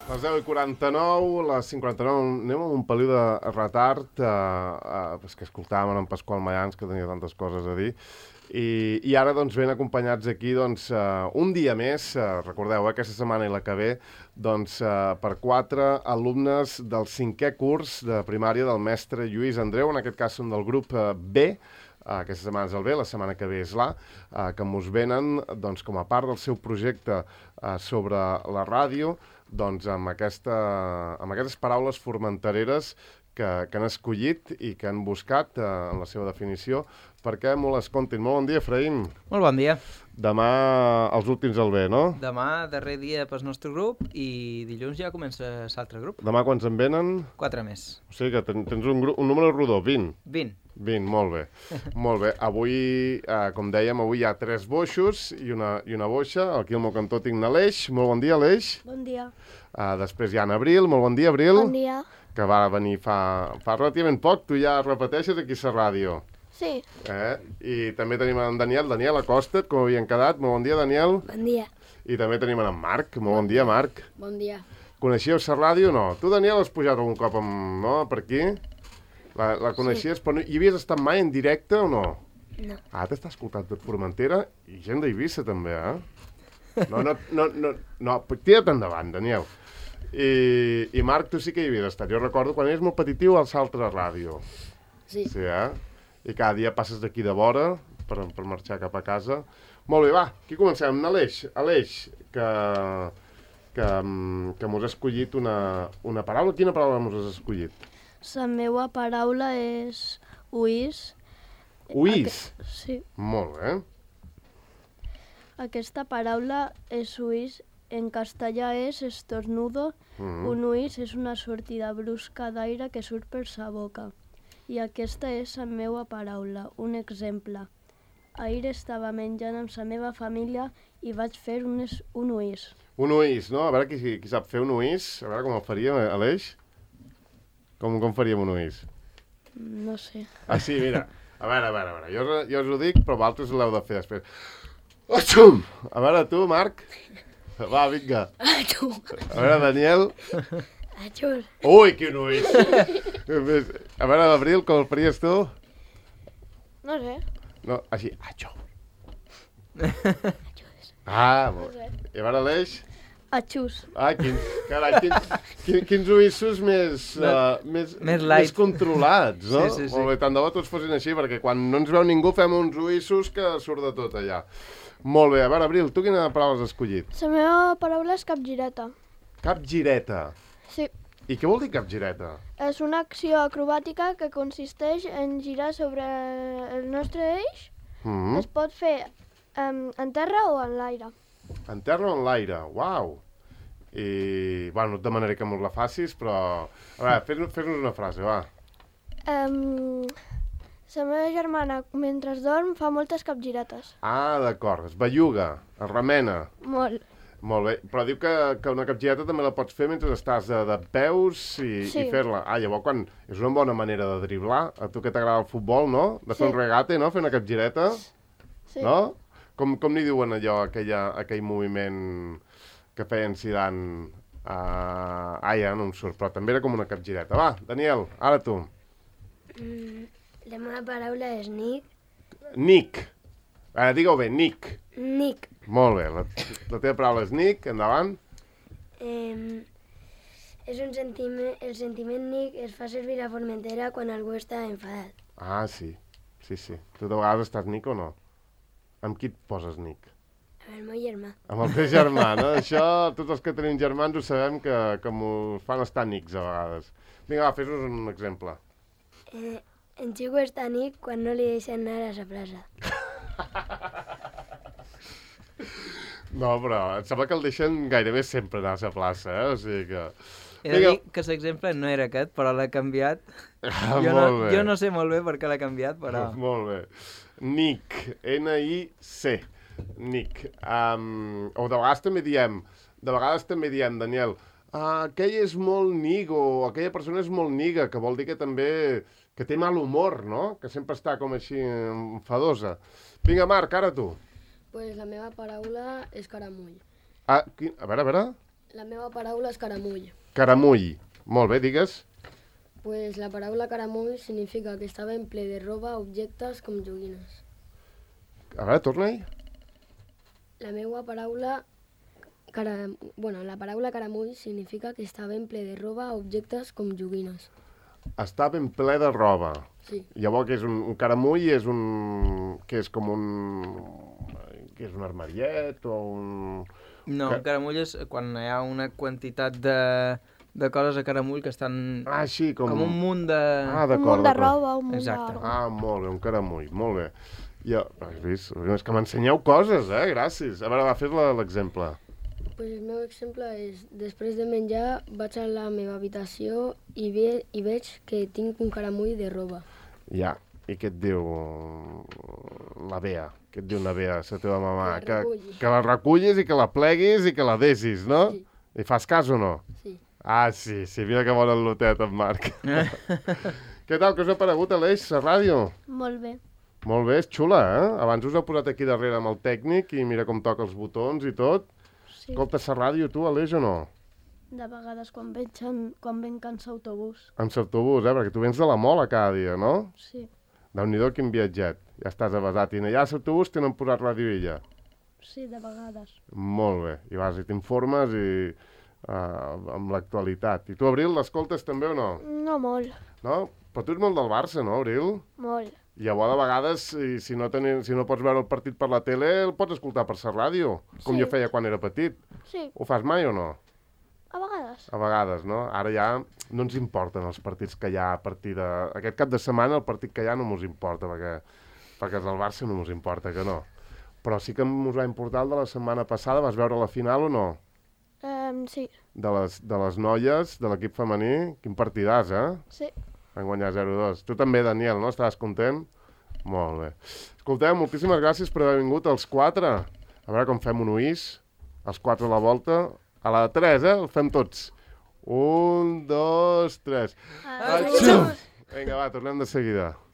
Les 10:49, les 59, anem amb un peliu de retard, és que escoltàvem en Pasqual Mayans, que tenia tantes coses a dir, i ara doncs ben acompanyats aquí un dia més, recordeu, aquesta setmana i la que ve, per 4 alumnes del 5è curs de primària del mestre Lluís Andreu, en aquest cas són del grup B. Aquesta setmana és el B, la setmana que ve és l'A, que mos venen com a part del seu projecte sobre la ràdio, amb aquestes paraules formentereres que han escollit i que han buscat en la seva definició perquè m'ho les contin. Molt bon dia, Efraïm. Molt bon dia. Demà els últims al B, no? Demà, darrer dia pel nostre grup, i dilluns ja comença l'altre grup. Demà quants en venen? 4 més. O sigui que tens un número rodó, 20. 20, molt bé. Molt bé. Avui, com dèiem, avui hi ha 3 boixos i una boixa. Aquí al meu cantó tinc l'Aleix. Molt bon dia, Aleix. Bon dia. Després hi ha en Abril. Molt bon dia, Abril. Bon dia. Que va venir fa relativament poc. Tu ja repeteixes aquí a la ràdio. Sí. I també tenim en Daniel. Daniel, acosta't, com havien quedat. Molt bon dia, Daniel. Bon dia. I també tenim en Marc. Molt bon dia, Marc. Bon dia. Coneixíeu la ràdio o no? Tu, Daniel, has pujat algun cop per aquí? La coneixies, sí. Però hi havies estat mai en directe o no? No. T'està escoltant tot Formentera i gent d'Eivissa també, No, tira't endavant, Daniel. I Marc, tu sí que hi havies estat. Jo recordo quan eres molt petitiu al Saltre Ràdio. Sí. Sí, I cada dia passes d'aquí de vora per marxar cap a casa. Molt bé, va, aquí comencem. Aleix, que mos has escollit una paraula. Quina paraula mos has escollit? La meva paraula és uís. Uís? Sí. Molt bé. Aquesta paraula és uís. En castellà és estornudo. Un uís és una sortida brusca d'aire que surt per sa boca. I aquesta és la meva paraula. Un exemple. Ahir estava menjant amb la meva família i vaig fer un uís. Un uís, no? A veure qui sap fer un uís. A veure com el faríem, Aleix. Com faríem un uís? No sé. Sí, mira. A veure. Jo us ho dic, però vosaltres l'heu de fer després. Atxum! A veure, tu, Marc. Va, vinga. Atxum! A veure, Daniel. Atxum! Ui, quin uís! A veure, l'Abril, com el faries tu? No sé. No, així. Atxum! Atxus. Molt bé. I a veure, Aleix? Atxus. Quins uïssos més light. controlats, no? Sí. Molt bé, tant de bo tots fossin així, perquè quan no ens veu ningú fem uns uïssos que surt de tot allà. Molt bé, a veure, Abril, tu quina paraula has escollit? La meva paraula és capgireta. Capgireta. Sí. I què vol dir capgireta? És una acció acrobàtica que consisteix en girar sobre el nostre eix. Es pot fer en terra o en l'aire. En terra o en l'aire, uau! I, bueno, no et demanaré que mos la facis, però... A veure, fes-nos una frase, va. La meva germana, mentre dorm, fa moltes capgiretes. D'acord, es belluga, es remena. Molt. Molt bé, però diu que una capgireta també la pots fer mentre estàs de peus i fer-la. Llavors, és una bona manera de driblar. A tu que t'agrada el futbol, no? De fer un regate, no? Fer una capgireta. Sí. No? Com n'hi diuen allò, aquell moviment que feien Zidane? Ja no em surt, però també era com una capgireta. Va, Daniel, ara tu. La meva paraula és Nick. Nick. Digue-ho bé, Nick. Nick. Molt bé, la teva paraula és Nick, endavant. És un sentiment, el sentiment Nick es fa servir a Formentera quan algú està enfadat. Sí. Tu de vegades estàs Nick o no? Amb qui et poses Nick? Amb el meu germà. Amb el teu germà, no? Això, tots els que tenim germans ho sabem que m'ho fan estar Nicks a vegades. Vinga, va, fes-nos un exemple. En Xico està Nick quan no li deixen anar a la plaça. No, però em sembla que el deixen gairebé sempre anar a la plaça, O sigui que... He de dir que l'exemple no era aquest, però l'ha canviat. Jo no sé molt bé per què l'ha canviat, però... Molt bé. Nick, N-I-C, Nick. O de vegades també diem, Daniel, aquell és molt nig o aquella persona és molt niga, que vol dir que també que té mal humor, no? Que sempre està com així enfadosa. Vinga, Marc, ara tu. Pues la meva paraula és caramull. A veure. La meva paraula és caramull. Caramull. Molt bé, digues. Pues la paraula caramull significa que està ben ple de roba, objectes com joguines. A veure, torna-hi. La meva paraula... la paraula caramull significa que està ben ple de roba, objectes com joguines. Està ben ple de roba. Sí. Llavors, que és un caramull és un... que és com un... que és un armariet o un... No, un caramull és quan hi ha una quantitat de coses a caramull que estan... Ah, sí, com un munt de... Ah, Un d'acord, munt de d'acord. roba, un munt Exacte. d'arma. Ah, molt bé, un caramull, molt bé. Ja, has vist? És que m'ensenyeu coses, gràcies. A veure, va, fes l'exemple. Pues el meu exemple és, després de menjar, vaig a la meva habitació i veig que tinc un caramull de roba. Ja, i què et diu la Bea? Què et diu una Bea, la teva mamà? Que la reculli. Que la recullis i que la pleguis i que la desis, no? Sí. I fas cas o no? Sí. Ah, sí, mira que bon el lotet, en Marc. Què tal, què us ha paregut, Aleix, la ràdio? Molt bé. Molt bé, és xula, Abans us heu posat aquí darrere amb el tècnic i mira com toca els botons i tot. Sí. Escoltes la ràdio, tu, Aleix, o no? De vegades quan venc en l'autobús. En l'autobús, perquè tu vens de la Mola cada dia, no? Sí. Déu-n'hi-do, quin viatget. Ja estàs avasat. I allà a l'autobús tenen posat ràdio illa. Sí, de vegades. Molt bé. I vas i t'informes i amb l'actualitat. I tu, Abril, l'escoltes també o no? No molt. No? Però tu ets molt del Barça, no, Abril? Molt. I llavors, a vegades, si no pots veure el partit per la tele, el pots escoltar per la ràdio, com Sí. jo feia quan era petit. Sí, Ho fas mai o no? a vegades. A vegades, no? Ara ja no ens importen els partits que hi ha a partir de... Aquest cap de setmana el partit que hi ha no mos importa, perquè és el Barça no mos importa, que no. Però sí que mos va importar el de la setmana passada. Vas veure la final o no? Sí. De les noies, de l'equip femení. Quin partidàs, Sí. Van guanyar 0-2. Tu també, Daniel, no? Estaves content? Molt bé. Escolteu, moltíssimes gràcies per haver vingut els 4. A veure com fem un uís. Els 4 a la volta. A la 3, el fem tots. 1, 2, 3. Adéu. Vinga, va, tornem de seguida.